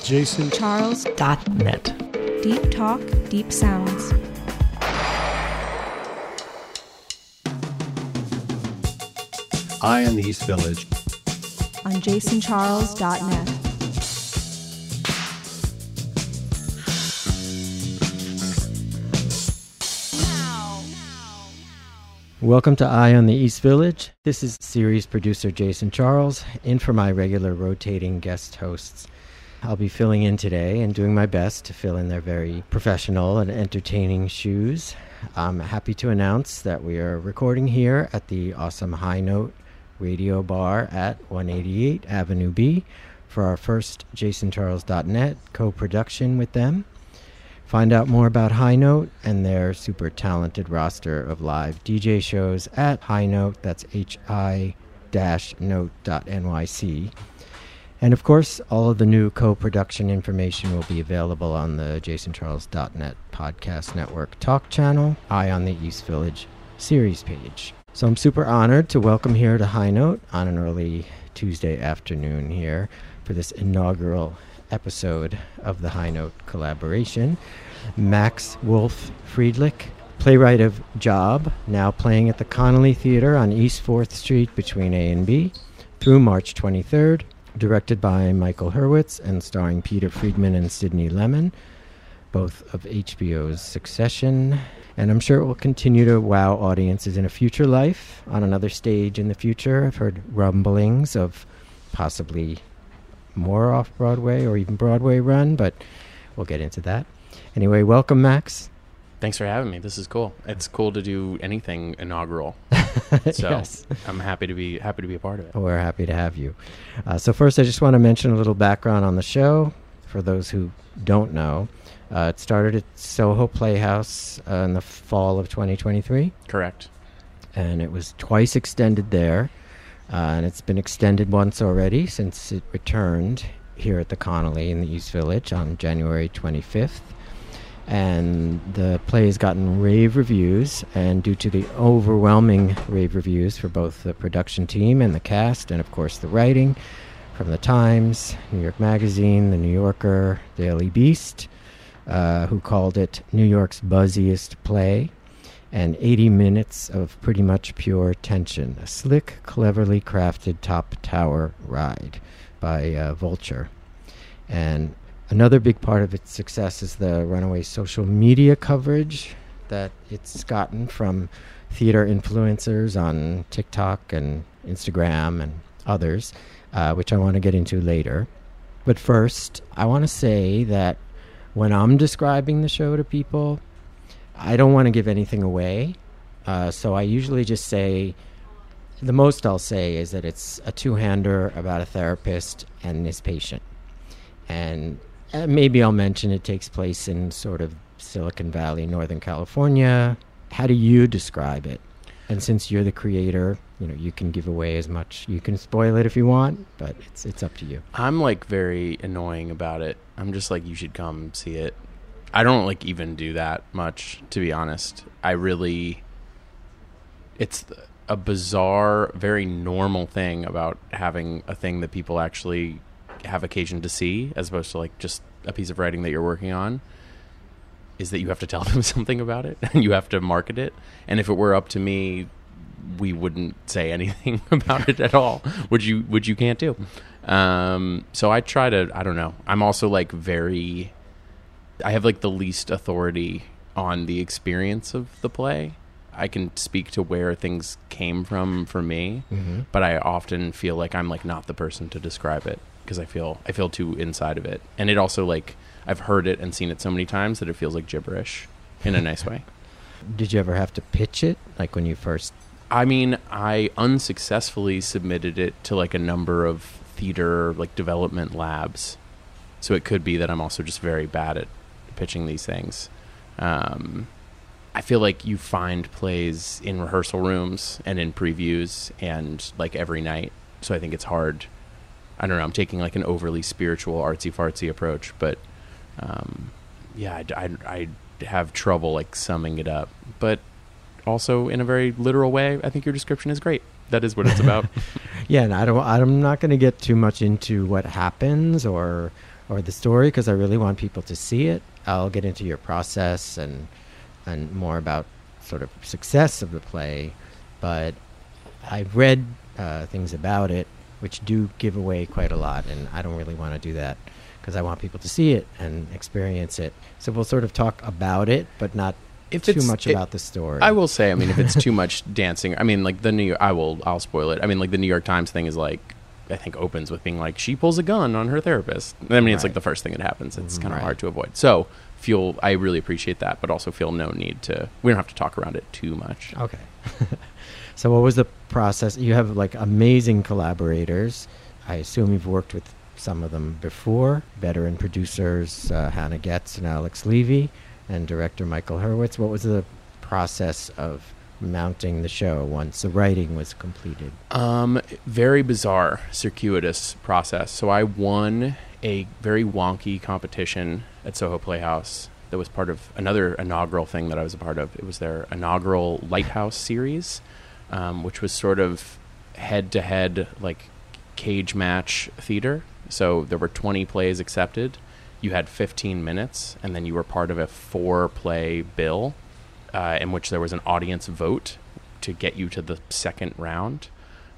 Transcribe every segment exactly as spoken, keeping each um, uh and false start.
Jason Charles dot net. Deep talk, deep sounds. Eye on the East Village On jason charles dot net. Welcome to Eye on the East Village. This is series producer Jason Charles, in for my regular rotating guest hosts. I'll be filling in today and doing my best to fill in their very professional and entertaining shoes. I'm happy to announce that we are recording here at the awesome High Note Radio Bar at one eighty-eight Avenue B for our first jason charles dot net co-production with them. Find out more about High Note and their super talented roster of live D J shows at High Note, that's H I note dot N Y C. And of course, all of the new co-production information will be available on the jason charles dot net podcast network talk channel, Eye on the East Village series page. So I'm super honored to welcome here to High Note on an early Tuesday afternoon here for this inaugural episode of the High Note collaboration, Max Wolf Friedlich, playwright of Job, now playing at the Connolly Theater on East fourth Street between A and B through March twenty-third, directed by Michael Hurwitz and starring Peter Friedman and Sidney Lemon, both of H B O's Succession. And I'm sure it will continue to wow audiences in a future life, on another stage in the future. I've heard rumblings of possibly more off-Broadway or even Broadway run, but we'll get into that. Anyway, welcome, Max. Thanks for having me. This is cool. It's cool to do anything inaugural. So Yes. I'm happy to be happy to be a part of it. We're happy to have you. Uh, so first, I just want to mention a little background on the show for those who don't know. Uh, it started at Soho Playhouse uh, in the fall of twenty twenty-three. Correct. And it was twice extended there. Uh, and it's been extended once already since it returned here at the Connolly in the East Village on January twenty-fifth. And the play has gotten rave reviews, and due to the overwhelming rave reviews for both the production team and the cast, and of course the writing from the Times, New York Magazine, the New Yorker, Daily Beast, uh, who called it New York's buzziest play, and eighty minutes of pretty much pure tension. A slick, cleverly crafted top tower ride by uh, Vulture. And another big part of its success is the runaway social media coverage that it's gotten from theater influencers on TikTok and Instagram and others, uh, which I want to get into later. But first, I want to say that when I'm describing the show to people, I don't want to give anything away, uh, so I usually just say, the most I'll say is that it's a two-hander about a therapist and his patient. And uh, maybe I'll mention it takes place in sort of Silicon Valley, Northern California. How do you describe it? And since you're the creator, you know, you can give away as much. You can spoil it if you want, but it's it's up to you. I'm like very annoying about it. I'm just like, you should come see it. I don't like even do that much, to be honest. I really, it's a bizarre, very normal thing about having a thing that people actually have occasion to see, as opposed to like just a piece of writing that you're working on, is that you have to tell them something about it and you have to market it. And if it were up to me, we wouldn't say anything about it at all, which you, which you can't do. Um, so I try to, I don't know. I'm also like very... I have like the least authority on the experience of the play. I can speak to where things came from for me, mm-hmm. but I often feel like I'm like not the person to describe it because I feel I feel too inside of it. And it also like I've heard it and seen it so many times that it feels like gibberish in a nice way. Did you ever have to pitch it, like when you first? I mean, I unsuccessfully submitted it to like a number of theater like development labs. So it could be that I'm also just very bad at pitching these things. Um, I feel like you find plays in rehearsal rooms and in previews and like every night. So I think it's hard. I don't know. I'm taking like an overly spiritual, artsy fartsy approach, but um, yeah, I, I, I have trouble like summing it up. But also in a very literal way, I think your description is great. that is what it's about. Yeah, and I don't. I'm not going to get too much into what happens or or the story because I really want people to see it. I'll get into your process and and more about sort of success of the play, but I've read uh, things about it which do give away quite a lot, and I don't really want to do that because I want people to see it and experience it. So we'll sort of talk about it, but not if too it's, much it, about the story. I will say, I mean, if it's too much dancing, I mean, like the New York, I will, I'll spoil it. I mean, like the New York Times thing is like, I think opens with being like, she pulls a gun on her therapist. I mean, it's Right. like the first thing that happens. It's kind of Right. hard to avoid. So feel, I really appreciate that, but also feel no need to, we don't have to talk around it too much. Okay. So what was the process? You have like amazing collaborators. I assume you've worked with some of them before. Veteran producers uh, Hannah Getz and Alex Levy, and director Michael Hurwitz. What was the process of mounting the show once the writing was completed? Um, very bizarre, circuitous process. So I won a very wonky competition at Soho Playhouse that was part of another inaugural thing that I was a part of. It was their inaugural Lighthouse series, um, which was sort of head-to-head, like, cage match theater. So there were twenty plays accepted. You had fifteen minutes, and then you were part of a four-play bill uh, in which there was an audience vote to get you to the second round.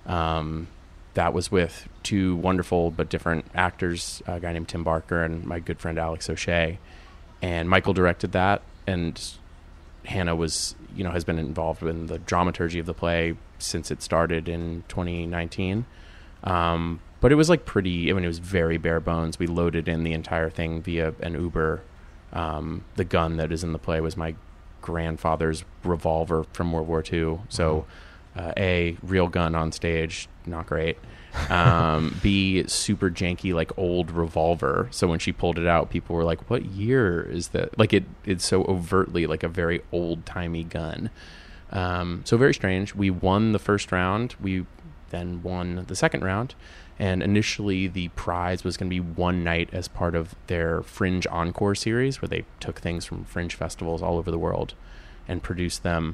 Um, that was with two wonderful but different actors, a guy named Tim Barker and my good friend Alex O'Shea. And Michael directed that, and Hannah was, you know, has been involved in the dramaturgy of the play since it started in twenty nineteen. Um, but it was like pretty, I mean, it was very bare bones. We loaded in the entire thing via an Uber. Um, the gun that is in the play was my grandfather's revolver from World War Two. So, uh, A, real gun on stage, not great. Um, B, super janky, like old revolver. So when she pulled it out, people were like, what year is that? Like it, it's so overtly like a very old timey gun. Um, so very strange. We won the first round. We then won the second round. And initially the prize was going to be one night as part of their Fringe Encore series, where they took things from Fringe festivals all over the world and produced them.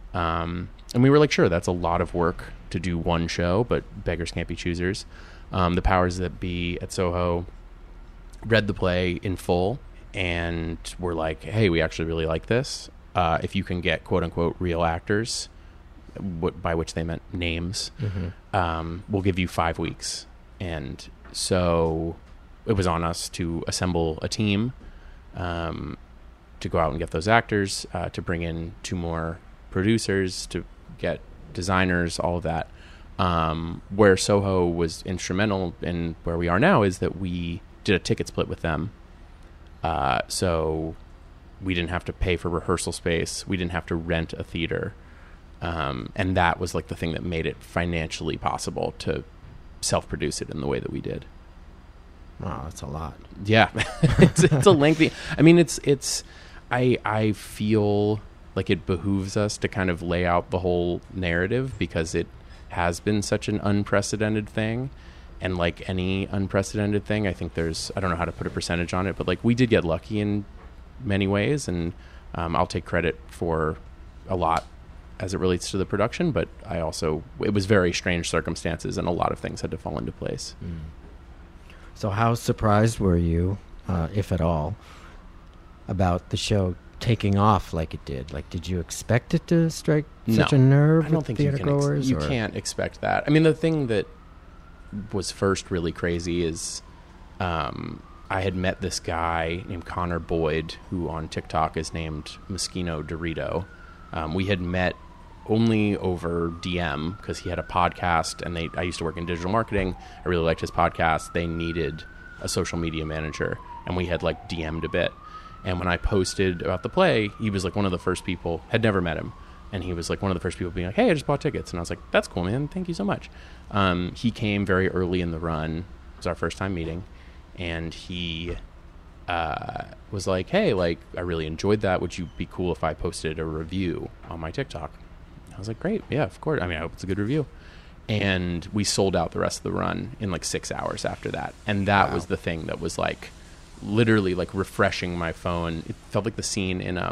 Um, and we were like, sure, that's a lot of work to do one show, but beggars can't be choosers. Um, the powers that be at Soho read the play in full and were like, hey, we actually really like this. Uh, if you can get quote unquote real actors, w- by which they meant names, mm-hmm. um, we'll give you five weeks. And so it was on us to assemble a team, um, to go out and get those actors, uh, to bring in two more producers, to get designers, all of that. Um, where Soho was instrumental in where we are now is that we did a ticket split with them. Uh, so we didn't have to pay for rehearsal space. We didn't have to rent a theater. Um, and that was like the thing that made it financially possible to self-produce it in the way that we did. Wow, that's a lot. Yeah. it's, it's a lengthy, I mean, it's, it's, I, I feel like it behooves us to kind of lay out the whole narrative because it has been such an unprecedented thing. And like any unprecedented thing, I think there's, I don't know how to put a percentage on it, but like we did get lucky in many ways. And um, I'll take credit for a lot as it relates to the production, but I also, it was very strange circumstances and a lot of things had to fall into place. Mm. So how surprised were you, uh, if at all, about the show taking off like it did? Like, did you expect it to strike such No, a nerve I don't with think you theater can ex- goers? you or? can't expect that. I mean, the thing that was first really crazy is um, I had met this guy named Connor Boyd, who on TikTok is named Moschino Dorito. Um, we had met only over D M because he had a podcast, and they I used to work in digital marketing. I really liked his podcast. They needed a social media manager, and we had like D M'd a bit. And when I posted about the play, he was like one of the first people, had never met him, and he was like one of the first people being like, hey, I just bought tickets. And I was like, that's cool, man. Thank you so much. Um, he came very early in the run. It was our first time meeting. And he uh, was like, hey, like, I really enjoyed that. Would you be cool if I posted a review on my TikTok? I was like, great. Yeah, of course. I mean, I hope it's a good review. And we sold out the rest of the run in like six hours after that. And that Wow. was the thing that was like literally like refreshing my phone. It felt like the scene in um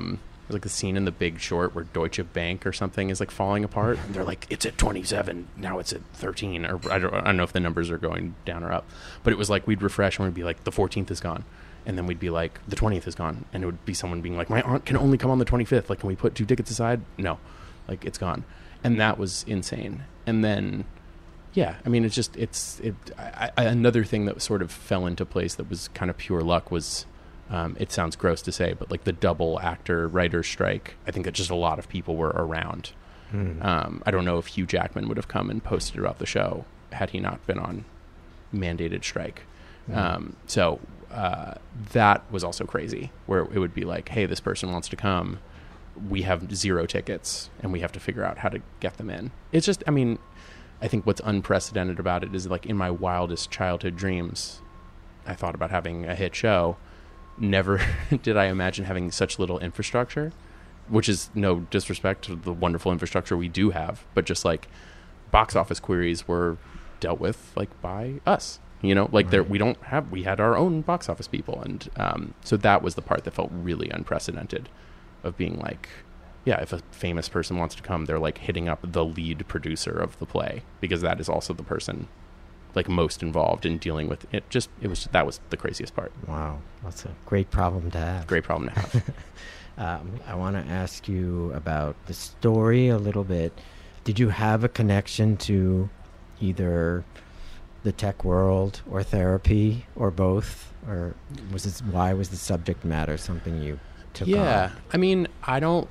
There's like the scene in The Big Short where Deutsche Bank or something is like falling apart, and they're like, it's at twenty-seven, now it's at thirteen, or I don't, I don't know if the numbers are going down or up, but it was like we'd refresh and we'd be like, the fourteenth is gone, and then we'd be like, the twentieth is gone, and it would be someone being like, my aunt can only come on the twenty-fifth, like, can we put two tickets aside? No, like, it's gone. And that was insane. And then yeah, I mean, it's just it's it I, I, another thing that sort of fell into place that was kind of pure luck was Um, it sounds gross to say, but like the double actor writer strike, I think that just a lot of people were around. Mm. Um, I don't know if Hugh Jackman would have come and posted about the show had he not been on mandated strike. Mm. Um, so uh, that was also crazy, where it would be like, hey, this person wants to come. We have zero tickets and we have to figure out how to get them in. It's just, I mean, I think what's unprecedented about it is like in my wildest childhood dreams, I thought about having a hit show. Never did I imagine having such little infrastructure, which is no disrespect to the wonderful infrastructure we do have, but just like box office queries were dealt with like by us, you know, like right. there, we don't have, we had our own box office people. And um, so that was the part that felt really unprecedented of being like, yeah, if a famous person wants to come, they're like hitting up the lead producer of the play, because that is also the person like most involved in dealing with it. Just it was that was the craziest part. Wow, that's a great problem to have. Great problem to have. um, I want to ask you about the story a little bit. Did you have a connection to either the tech world or therapy or both, or was it why was the subject matter something you took on? Yeah, I mean, I don't.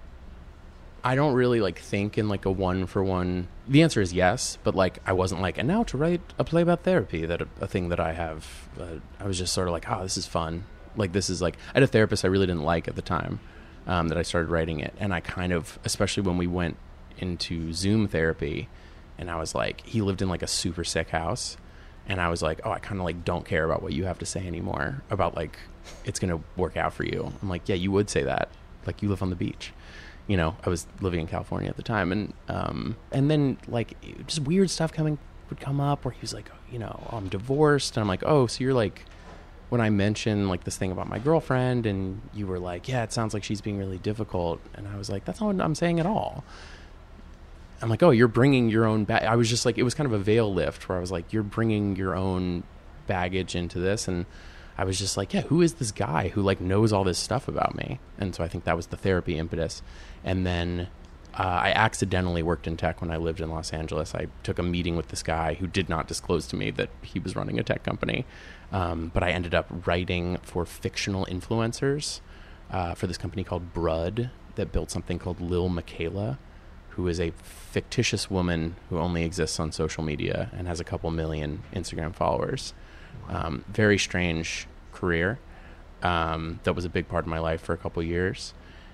I don't really like think in like a one for one. The answer is yes, but like I wasn't like, and now to write a play about therapy, that a, a thing that I have. Uh, I was just sort of like, oh, this is fun. Like this is like, I had a therapist I really didn't like at the time um, that I started writing it, and I kind of, especially when we went into Zoom therapy, and I was like, he lived in like a super sick house, and I was like, oh, I kind of like don't care about what you have to say anymore about like it's gonna work out for you. I'm like, yeah, you would say that. Like you live on the beach. You know, I was living in California at the time, and um, and then like just weird stuff coming would come up where he was like, you know, oh, I'm divorced, and I'm like, oh, so you're like, when I mentioned like this thing about my girlfriend, and you were like, yeah, it sounds like she's being really difficult, and I was like, that's not what I'm saying at all. I'm like, oh, you're bringing your own bag. I was just like, it was kind of a veil lift where I was like, you're bringing your own baggage into this, and I was just like, yeah, who is this guy who like knows all this stuff about me? And so I think that was the therapy impetus. And then uh, I accidentally worked in tech when I lived in Los Angeles. I took a meeting with this guy who did not disclose to me that he was running a tech company. Um, but I ended up writing for fictional influencers uh, for this company called Brud that built something called Lil Michaela, who is a fictitious woman who only exists on social media and has a couple million Instagram followers. Um, very strange career. Um, that was a big part of my life for a couple years.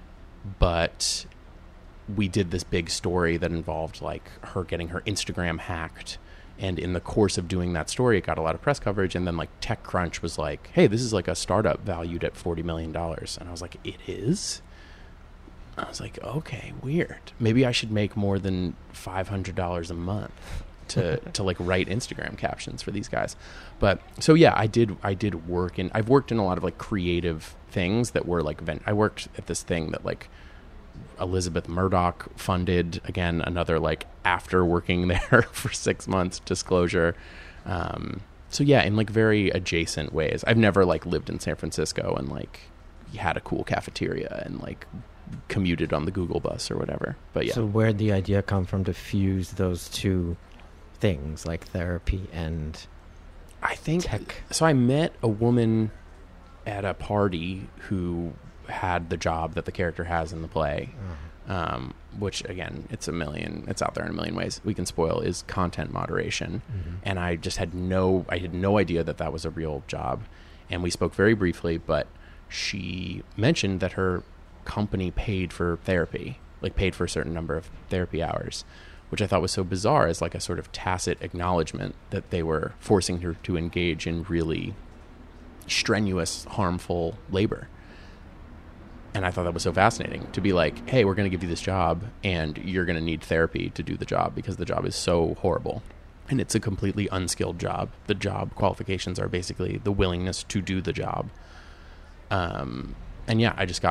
But we did this big story that involved like her getting her Instagram hacked. And in the course of doing that story, it got a lot of press coverage. And then like TechCrunch was like, hey, this is like a startup valued at forty million dollars. And I was like, it is? I was like, okay, weird. Maybe I should make more than five hundred dollars a month to to like write Instagram captions for these guys. But so yeah, I did I did work in I've worked in a lot of like creative things that were like event. I worked at this thing that like Elizabeth Murdoch funded, again another like after working there for six months disclosure. Um so yeah, in like very adjacent ways. I've never like lived in San Francisco and like had a cool cafeteria and like commuted on the Google bus or whatever. But yeah. So where'd the idea come from to fuse those two things, like therapy and I think tech? So I met a woman at a party who had the job that the character has in the play, uh-huh. um, which again, it's a million, it's out there in a million ways we can spoil, is content moderation. Mm-hmm. And I just had no, I had no idea that that was a real job. And we spoke very briefly, but she mentioned that her company paid for therapy, like paid for a certain number of therapy hours, which I thought was so bizarre as like a sort of tacit acknowledgement that they were forcing her to engage in really strenuous, harmful labor. And I thought that was so fascinating to be like, hey, we're going to give you this job and you're going to need therapy to do the job because the job is so horrible. And it's a completely unskilled job. The job qualifications are basically the willingness to do the job. Um, and yeah, I just got f-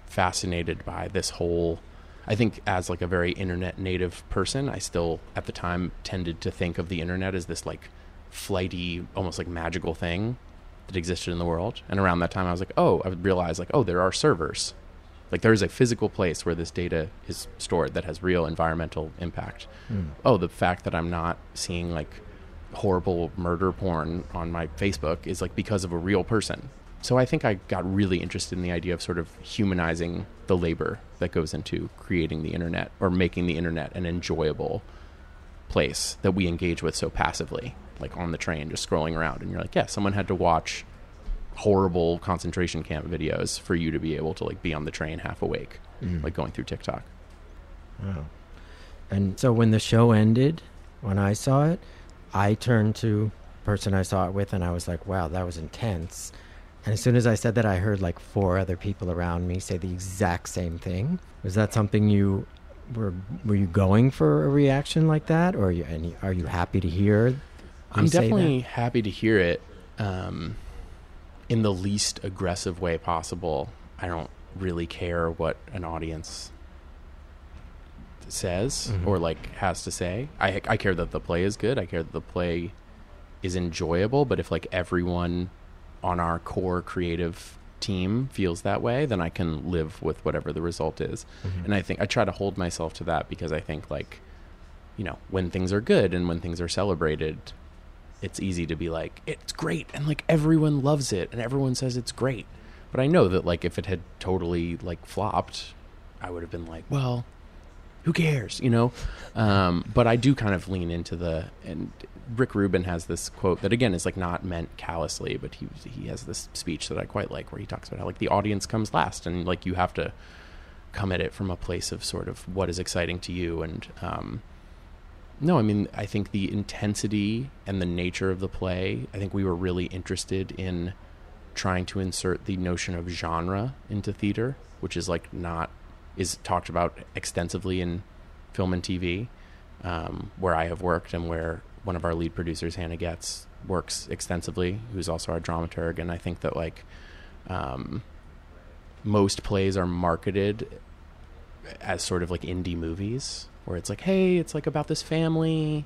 fascinated by this whole, I think as like a very internet native person, I still at the time tended to think of the internet as this like flighty, almost like magical thing that existed in the world. And around that time I was like, oh, I would realize like, oh, there are servers. Like there is a physical place where this data is stored that has real environmental impact. Mm. Oh, the fact that I'm not seeing like horrible murder porn on my Facebook is like because of a real person. So I think I got really interested in the idea of sort of humanizing the labor that goes into creating the internet or making the internet an enjoyable place that we engage with so passively, like on the train, just scrolling around. And you're like, yeah, someone had to watch horrible concentration camp videos for you to be able to like be on the train half awake, mm. like going through TikTok. Wow. And so when the show ended, when I saw it, I turned to the person I saw it with and I was like, wow, that was intense. And as soon as I said that, I heard like four other people around me say the exact same thing. Was that something you were, were you going for a reaction like that? Or are you, and are you happy to hear I'm definitely happy to hear it. Um, in the least aggressive way possible. I don't really care what an audience says mm-hmm. or like has to say. I I care that the play is good. I care that the play is enjoyable. But if like everyone on our core creative team feels that way, then I can live with whatever the result is. Mm-hmm. And I think I try to hold myself to that because I think like, you know, when things are good and when things are celebrated, it's easy to be like, it's great, and like everyone loves it, and everyone says it's great. But I know that like if it had totally like flopped, I would have been like, well, who cares, you know? Um, but I do kind of lean into the, and Rick Rubin has this quote that again is like not meant callously, but he he has this speech that I quite like where he talks about how like the audience comes last, and like you have to come at it from a place of sort of what is exciting to you. And um, no, I mean, I think the intensity and the nature of the play, I think we were really interested in trying to insert the notion of genre into theater, which is like not, is talked about extensively in film and T V, um, where I have worked and where one of our lead producers, Hannah Getz, works extensively, who's also our dramaturg. And I think that like um, most plays are marketed as sort of like indie movies, where it's like, hey, it's like about this family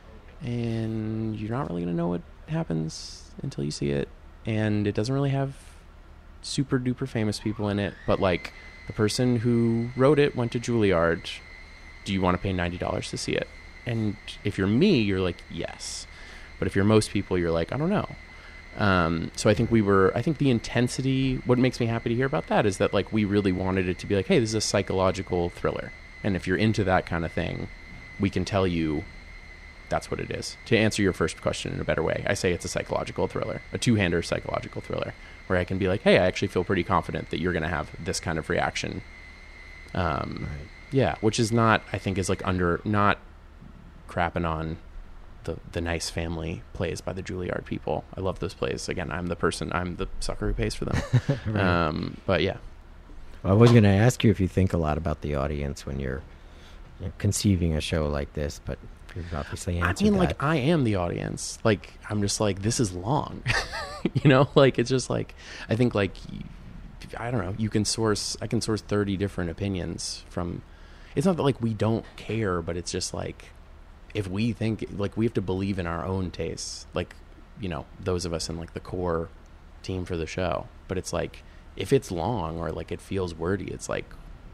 and you're not really going to know what happens until you see it. And it doesn't really have super duper famous people in it, but like the person who wrote it went to Juilliard. Do you want to pay ninety dollars to see it? And if you're me, you're like, yes. But if you're most people, you're like, I don't know. Um, so I think we were, I think the intensity, what makes me happy to hear about that is that like we really wanted it to be like, hey, this is a psychological thriller. And if you're into that kind of thing, we can tell you that's what it is. To answer your first question in a better way, I say it's a psychological thriller, a two-hander psychological thriller, where I can be like, hey, I actually feel pretty confident that you're going to have this kind of reaction. Um, right. Yeah, which is not, I think, is like under, not crapping on the the nice family plays by the Juilliard people. I love those plays. Again, I'm the person, I'm the sucker who pays for them. Right. Um, but yeah. Well, I was going to ask you if you think a lot about the audience when you're, you're conceiving a show like this, but you've obviously answered I mean, that. like, I am the audience. Like, I'm just like, this is long. You know? Like, it's just like, I think, like, I don't know, you can source, I can source thirty different opinions from, it's not that, like, we don't care, but it's just, like, if we think, like, we have to believe in our own tastes. Like, you know, those of us in, like, the core team for the show. But it's, like, if it's long or like it feels wordy, it's like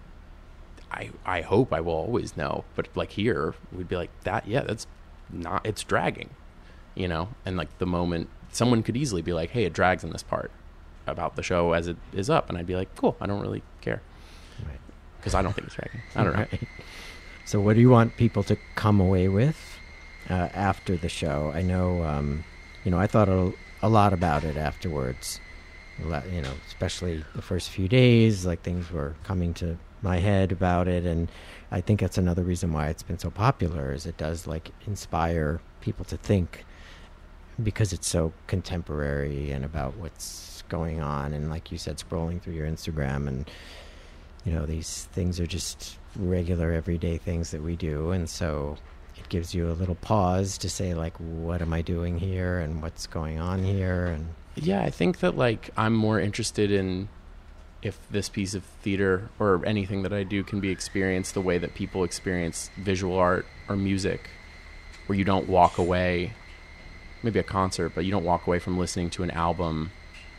I I hope I will always know. But like here, we'd be like that. Yeah, that's not. It's dragging, you know. And like the moment someone could easily be like, "Hey, it drags in this part about the show as it is up," and I'd be like, "Cool, I don't really care," because right. I don't think it's dragging. I don't know. Right. So, what do you want people to come away with uh, after the show? I know, um, you know, I thought a, a lot about it afterwards. You know, especially the first few days, like things were coming to my head about it, and I think that's another reason why it's been so popular, is it does like inspire people to think, because it's so contemporary and about what's going on. And like you said, scrolling through your Instagram, and you know, these things are just regular everyday things that we do, and so it gives you a little pause to say like, what am I doing here and what's going on here? And yeah, I think that like I'm more interested in if this piece of theater or anything that I do can be experienced the way that people experience visual art or music, where you don't walk away, maybe a concert, but you don't walk away from listening to an album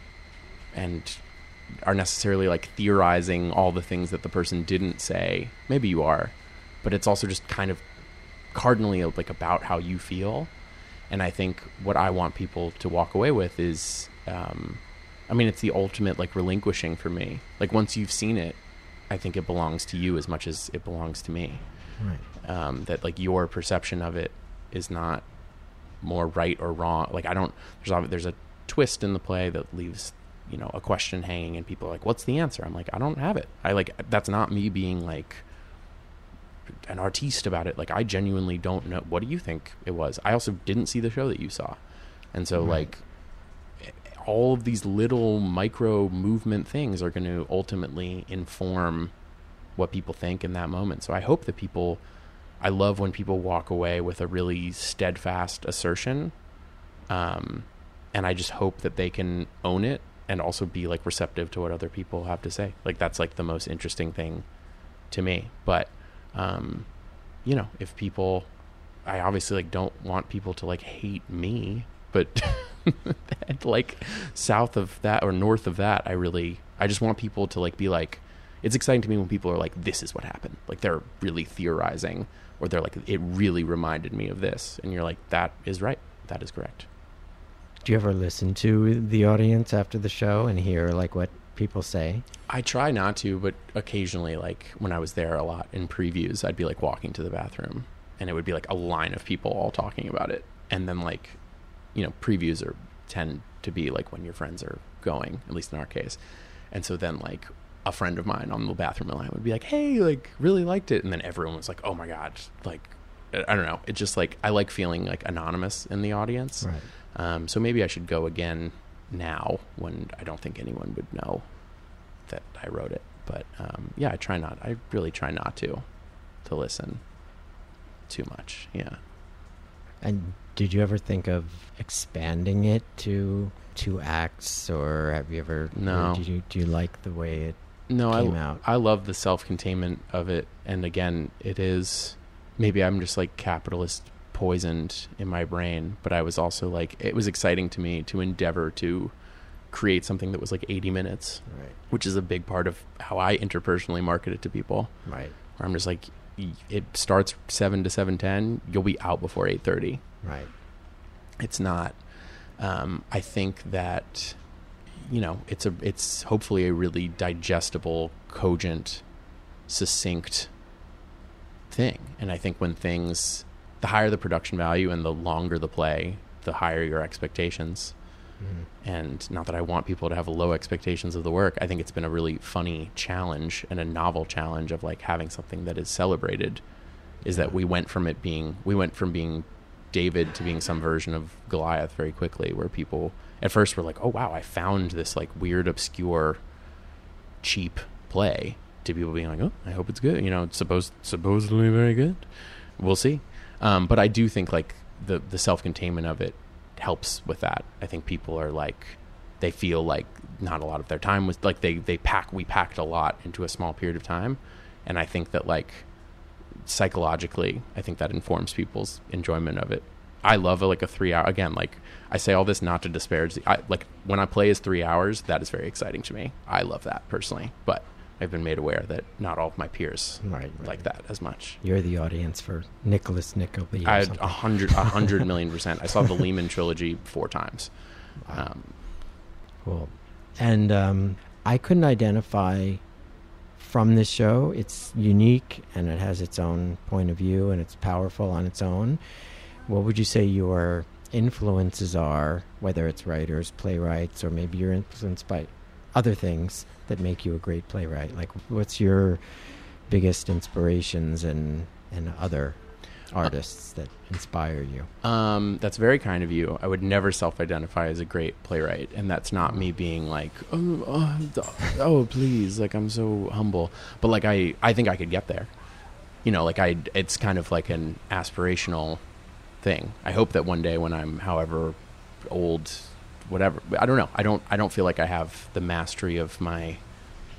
and are necessarily like theorizing all the things that the person didn't say. Maybe you are, but it's also just kind of cardinally like about how you feel. And I think what I want people to walk away with is, um, I mean, it's the ultimate like relinquishing for me. Like once you've seen it, I think it belongs to you as much as it belongs to me. Right. Um, that like your perception of it is not more right or wrong. Like I don't, there's there's a twist in the play that leaves, you know, a question hanging and people are like, what's the answer? I'm like, I don't have it. I like, that's not me being like an artiste about it. Like I genuinely don't know. What do you think it was? I also didn't see the show that you saw. And so right. like all of these little micro movement things are going to ultimately inform what people think in that moment. So I hope that people, I love when people walk away with a really steadfast assertion. Um, and I just hope that they can own it and also be like receptive to what other people have to say. Like that's like the most interesting thing to me. But, um, you know, if people, I obviously like don't want people to like hate me, but like south of that or north of that, I really, I just want people to like be like, it's exciting to me when people are like, this is what happened. Like they're really theorizing, or they're like, it really reminded me of this. And you're like, that is right. That is correct. Do you ever listen to the audience after the show and hear like what people say? I try not to, but occasionally, like when I was there a lot in previews, I'd be like walking to the bathroom and it would be like a line of people all talking about it. And then like, you know, previews are tend to be like when your friends are going, at least in our case. And so then like a friend of mine on the bathroom line would be like, hey, like really liked it. And then everyone was like, oh my God, like, I don't know. It's just like, I like feeling like anonymous in the audience. Right. Um, so maybe I should go again now when I don't think anyone would know that I wrote it. But um, yeah, I try not, I really try not to, to listen too much. Yeah. And did you ever think of expanding it to two acts, or have you ever? No. Did you do you like the way it no, came I, out? I love the self-containment of it, and again, it is maybe I'm just like capitalist poisoned in my brain, but I was also like, it was exciting to me to endeavor to create something that was like eighty minutes, Right. which is a big part of how I interpersonally market it to people. Right. Where I'm just like, it starts seven to seven ten. You'll be out before eight thirty. Right. It's not. Um, I think that, you know, it's a it's hopefully a really digestible, cogent, succinct thing. And I think when things, the higher the production value and the longer the play, the higher your expectations. Mm-hmm. And not that I want people to have low expectations of the work. I think it's been a really funny challenge and a novel challenge of like having something that is celebrated, is that we went from it being, we went from being David to being some version of Goliath very quickly, where people at first were like, oh wow, I found this like weird, obscure, cheap play, to people being like, oh, I hope it's good. You know, it's supposed, supposedly very good. We'll see. Um, but I do think like the, the self-containment of it helps with that. I think people are like, they feel like not a lot of their time was like they, they pack, we packed a lot into a small period of time. And I think that like psychologically, I think that informs people's enjoyment of it. I love a, like a three hour, again, like I say all this not to disparage the, I, like when I play is three hours, that is very exciting to me. I love that personally, but I've been made aware that not all of my peers right, right. like that as much. You're the audience for Nicholas Nickleby. I had a hundred, a hundred million percent. I saw the Lehman trilogy four times. Wow. Um, cool. And um, I couldn't identify from this show. It's unique and it has its own point of view and it's powerful on its own. What would you say your influences are, whether it's writers, playwrights, or maybe you're influenced by other things that make you a great playwright? Like, what's your biggest inspirations and, and other artists that inspire you? Um, that's very kind of you. I would never self-identify as a great playwright, and that's not me being like, oh, oh, oh please, like I'm so humble. But like I, I think I could get there. You know, like I, it's kind of like an aspirational thing. I hope that one day when I'm however old, whatever, I don't know. I don't, I don't feel like I have the mastery of my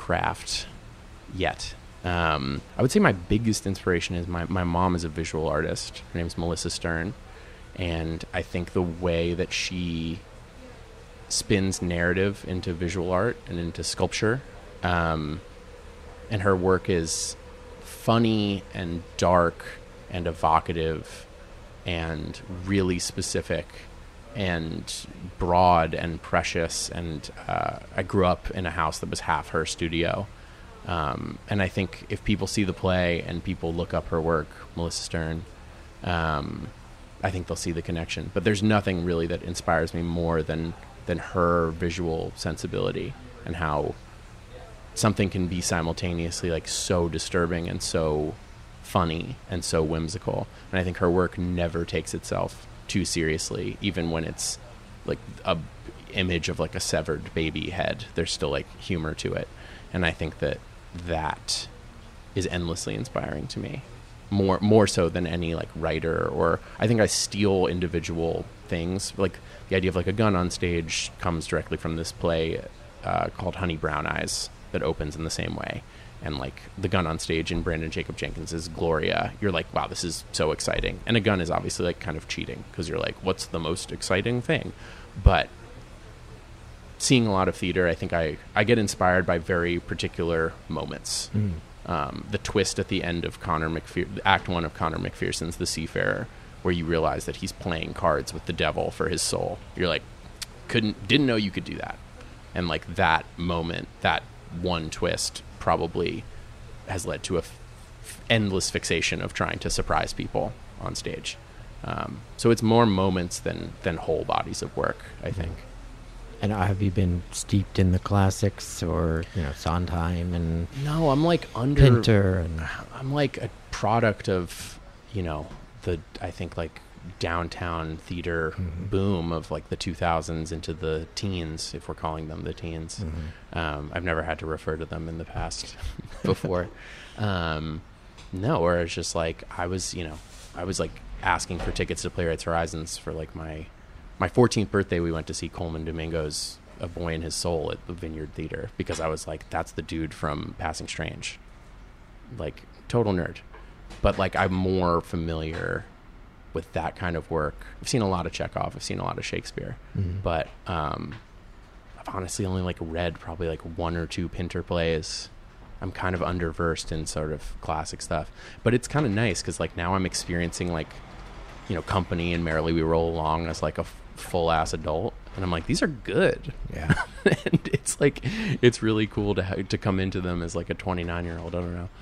craft yet. Um, I would say my biggest inspiration is my, my mom is a visual artist. Her name's Melissa Stern. And I think the way that she spins narrative into visual art and into sculpture, um, and her work is funny and dark and evocative and really specific and broad and precious. And uh, I grew up in a house that was half her studio. Um, and I think if people see the play and people look up her work, Melissa Stern, um, I think they'll see the connection. But there's nothing really that inspires me more than than her visual sensibility and how something can be simultaneously like so disturbing and so funny and so whimsical. And I think her work never takes itself too seriously, even when it's like a image of like a severed baby head. There's still like humor to it. And I think that that is endlessly inspiring to me, more more so than any like writer. Or I think I steal individual things. Like the idea of like a gun on stage comes directly from this play uh, called Honey Brown Eyes that opens in the same way. And like the gun on stage in Brandon Jacob Jenkins's Gloria, you're like, wow, this is so exciting. And a gun is obviously like kind of cheating because you're like, what's the most exciting thing? But seeing a lot of theater, I think I, I get inspired by very particular moments. Mm. Um, the twist at the end of Connor McPherson, Act One of Connor McPherson's The Seafarer, where you realize that he's playing cards with the devil for his soul. You're like, couldn't, didn't know you could do that. And like that moment, that one twist probably has led to a f- endless fixation of trying to surprise people on stage. Um, so it's more moments than, than whole bodies of work, I think. And have you been steeped in the classics, or, you know, Sondheim and no, I'm like under Pinter, and I'm like a product of, you know, the, I think like downtown theater mm-hmm. boom of like the two thousands into the teens, if we're calling them the teens. Mm-hmm. Um, I've never had to refer to them in the past before. Um, no, or it's just like, I was, you know, I was like asking for tickets to Playwrights Horizons for like my, my fourteenth birthday. We went to see Coleman Domingo's A Boy and His Soul at the Vineyard Theater because I was like, that's the dude from Passing Strange. Like total nerd. But like I'm more familiar with that kind of work. I've seen a lot of Chekhov. I've seen a lot of Shakespeare. Mm-hmm. But um, I've honestly only like read probably like one or two Pinter plays. I'm kind of underversed in sort of classic stuff. But it's kind of nice because like now I'm experiencing like, you know, Company and Merrily We Roll Along as like a f- full-ass adult. And I'm like, these are good. Yeah. And it's like, it's really cool to ha- to come into them as like a twenty-nine-year-old. I don't know.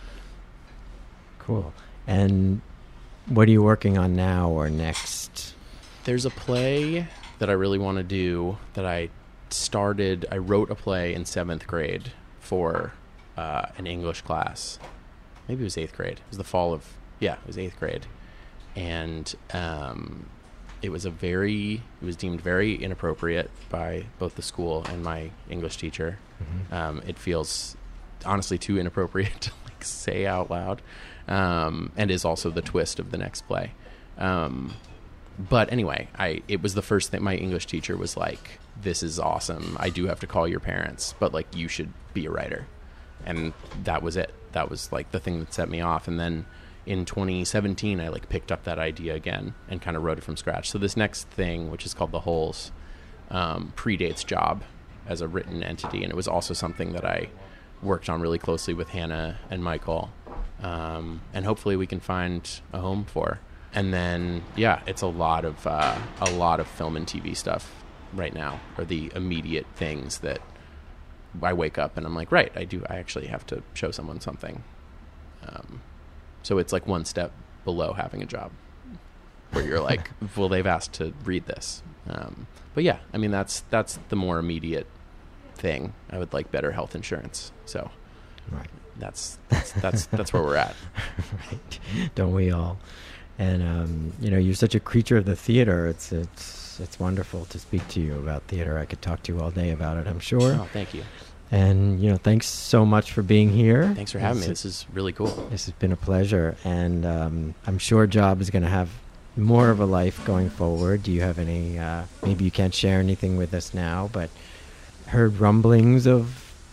Cool. And what are you working on now or next? There's a play that I really want to do that I started. I wrote a play in seventh grade for uh, an English class. Maybe it was eighth grade. It was the fall of, yeah, it was eighth grade. And um, it was a very, it was deemed very inappropriate by both the school and my English teacher. Mm-hmm. Um, it feels honestly too inappropriate to like say out loud. Um, and is also the twist of the next play. Um, but anyway, I it was the first thing my English teacher was like, this is awesome. I do have to call your parents, but like you should be a writer. And that was it. That was like the thing that set me off. And then in twenty seventeen, I like picked up that idea again and kind of wrote it from scratch. So this next thing, which is called The Holes, um, predates Job as a written entity. And it was also something that I worked on really closely with Hannah and Michael. Um, and hopefully we can find a home for. And then, yeah, it's a lot of uh, a lot of film and T V stuff right now, are the immediate things that I wake up and I'm like, right, I do. I actually have to show someone something. Um, so it's like one step below having a job, where you're like, well, they've asked to read this. Um, but yeah, I mean, that's that's the more immediate thing. I would like better health insurance. So. Right. That's that's that's that's where we're at. Right. Don't we all? And um, you know, you're such a creature of the theater. It's it's it's wonderful to speak to you about theater. I could talk to you all day about it, I'm sure. Oh, thank you. And you know, thanks so much for being here. Thanks for having me. This is really cool. This has been a pleasure, and um, I'm sure Job is going to have more of a life going forward. Do you have any? Uh, maybe you can't share anything with us now, but heard rumblings of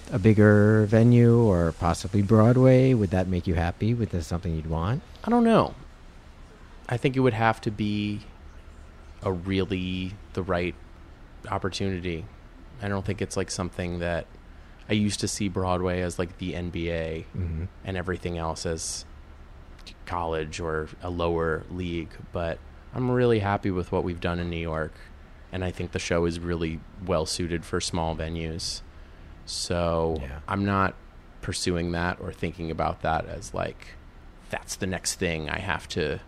a bigger venue or possibly Broadway? Would that make you happy? Would that something you'd want? I don't know. I think it would have to be a really the right opportunity. I don't think it's like something that I used to see Broadway as like the N B A mm-hmm. and everything else as college or a lower league. But I'm really happy with what we've done in New York. And I think the show is really well suited for small venues. So yeah. I'm not pursuing that or thinking about that as like, that's the next thing I have to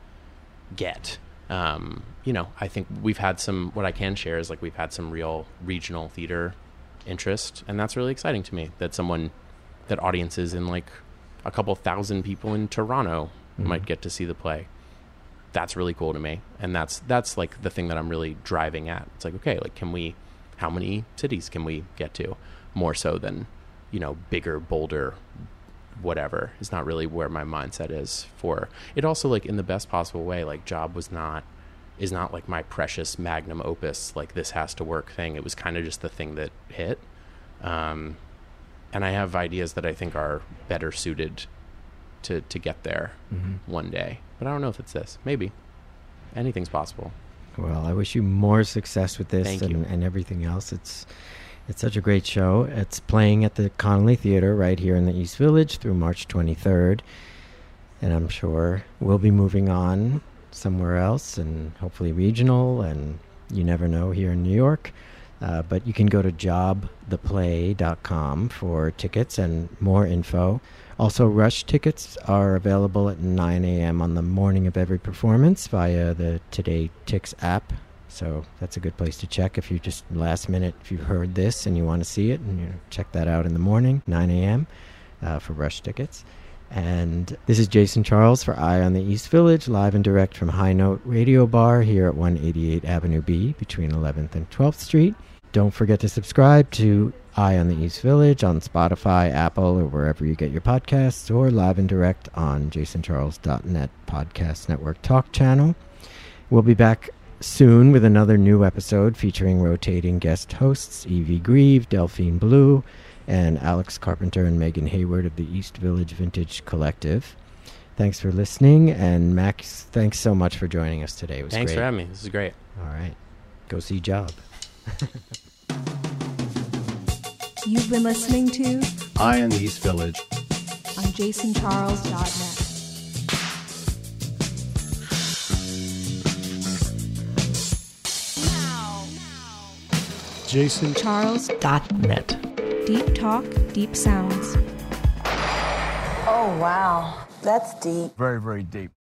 get. Um, you know, I think we've had some, what I can share is like we've had some real regional theater interest. And that's really exciting to me that someone, that audiences in like a couple thousand people in Toronto mm-hmm. might get to see the play. That's really cool to me. And that's, that's like the thing that I'm really driving at. It's like, okay, like, can we, how many cities can we get to? More so than, you know, bigger, bolder, whatever is not really where my mindset is for it. Also, like in the best possible way, like Job was not, is not like my precious magnum opus, like this has to work thing. It was kind of just the thing that hit. Um, and I have ideas that I think are better suited to, to get there mm-hmm. one day. But I don't know if it's this. Maybe. Anything's possible. Well, I wish you more success with this Thank and, you. and everything else. It's it's such a great show. It's playing at the Connolly Theater right here in the East Village through March twenty-third. And I'm sure we'll be moving on somewhere else and hopefully regional, and you never know here in New York. Uh, but you can go to job the play dot com for tickets and more info. Also, Rush tickets are available at nine a.m. on the morning of every performance via the Today Tix app. So that's a good place to check if you just last minute, if you've heard this and you want to see it, and you know, check that out in the morning, nine a.m. Uh, for Rush tickets. And this is Jason Charles for Eye on the East Village, live and direct from High Note Radio Bar here at one eighty-eight Avenue B between eleventh and twelfth Street. Don't forget to subscribe to Eye on the East Village on Spotify, Apple, or wherever you get your podcasts, or live and direct on jason charles dot net Podcast Network Talk channel. We'll be back soon with another new episode featuring rotating guest hosts Evie Grieve, Delphine Blue, and Alex Carpenter and Megan Hayward of the East Village Vintage Collective. Thanks for listening, and Max, thanks so much for joining us today. It was Thanks great. for having me. This is great. All right. Go see Job. You've been listening to Eye on the East Village on jason charles dot net. jason charles Dot net. Deep talk, deep sounds. Oh, wow. That's deep. Very, very deep.